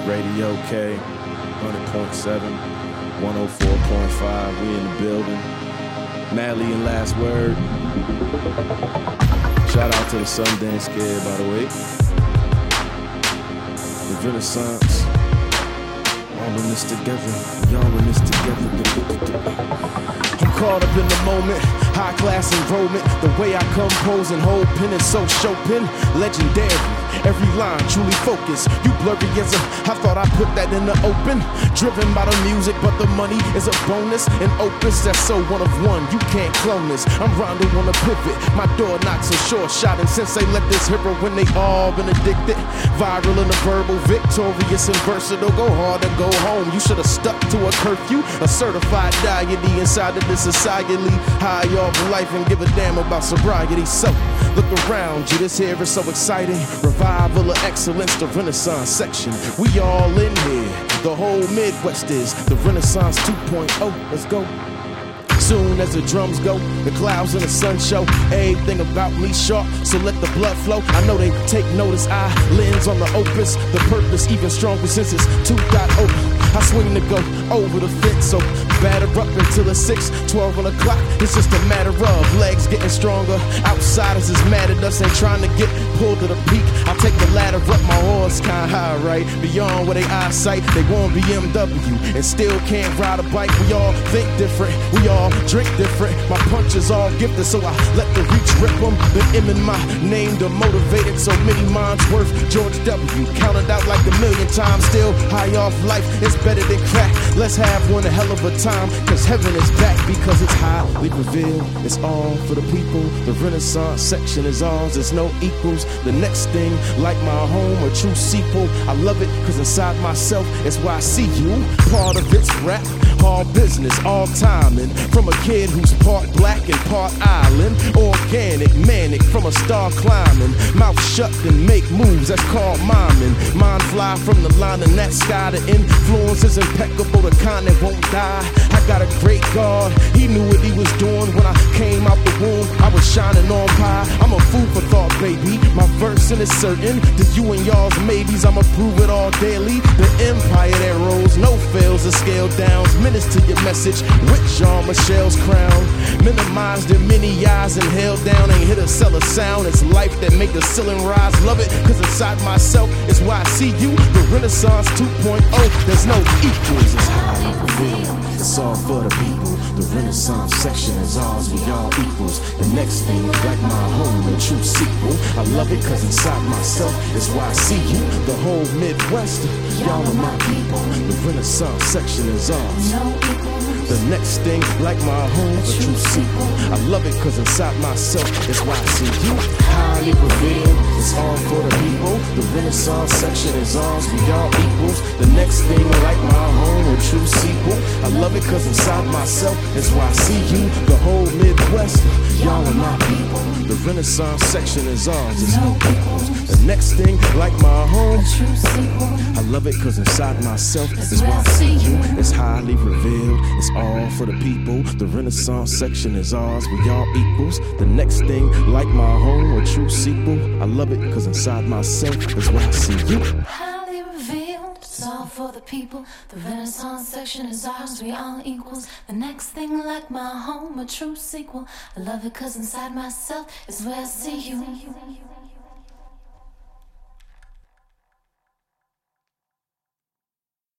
Radio K, 100.7, 104.5, we in the building. Natalie and Last Word. Shout out to the Sundance Kid, by the way. The Renaissance. All in this together, y'all in this together. I'm caught up in the moment, high class enrollment. The way I compose and hold pen is so Chopin, legendary. Every line truly focused. You blurry as I thought I put that in the open. Driven by the music, but the money is a bonus. An opus that's so one of one, you can't clone this. I'm Rondo on a pivot. My door knocks a short shot, and since they let this hero when they all been addicted, viral in the verbal, victorious and versatile. Go hard or go home. You should have stuck to a curfew. A certified deity inside of this society. High off life and give a damn about sobriety. So look around you, this here is so exciting. Revival of excellence, the Renaissance section. We all in here, the whole Midwest is the Renaissance 2.0. Let's go. Soon as the drums go, the clouds and the sun show everything about me sharp, so let the blood flow. I know they take notice, I lens on the opus. The purpose even stronger since it's 2.0. I swing to go over the fence, so batter up until it's 6, 12 on the clock. It's just a matter of legs getting stronger. Outsiders is mad at us, ain't trying to get pulled to the peak. I'll take the ladder up, my horse kinda high, right? Beyond where they eyesight, they want BMW and still can't ride a bike. We all think different, we all drink different. My punches all gifted, so I let the reach rip them. The M in my name to motivated, so many minds worth. George W. counted out like a million times. Still high off life, it's better than crack. Let's have one a hell of a time, cause heaven is back because it's highly revealed. It's all for the people. The Renaissance section is ours, there's no equals. The next thing, like my home, a true sequel. I love it cause inside myself, it's why I see you. Part of it's rap, all business, all timing. From a kid who's part black and part island. Organic, manic, from a star climbing. Mouth shut and make moves, that's called miming. Mind fly from the line in that sky. The influence is impeccable, the kind that won't die. I got a great God, he knew what he was doing. When I came out the womb, I was shining on pie. I'm a food for thought, baby. My verse is certain. To you and y'all's maybes, I'ma prove it all daily. The empire that rose, no fails or scale downs. Menace to your message with Jean-Michel's crown. Minimized in many eyes and held down. Ain't hit a sell a sound. It's life that make the ceiling rise. Love it, cause inside myself is why I see you. The Renaissance 2.0, there's no equals. It's highly revealed. It's all for the people. The Renaissance section is ours, we all equals. The next thing, like my home, a true sequel. I love it cause inside myself is why I see you. The whole Midwest, y'all are my people. The Renaissance section is ours. The next thing, like my home, a true sequel. I love it cause inside myself is why I see you. Highly revealed, it's all for the people. The Renaissance section is ours, we all equals. The next thing, like my home, a true sequel. I love it cause inside myself is why I see you. The whole Midwest, y'all are my people. The Renaissance section is ours, it's no equals. The next thing, like my home, a true sequel. I love it cause inside myself is why I see you. It's highly revealed, it's all for the people. The Renaissance section is ours, we all equals. The next thing, like my home, a true sequel. I love it cause inside myself is why I see you. Highly revealed, it's all for the people. The Renaissance section is ours, we all equals. The next thing, like my home, a true sequel. I love it cause inside myself is where I see you.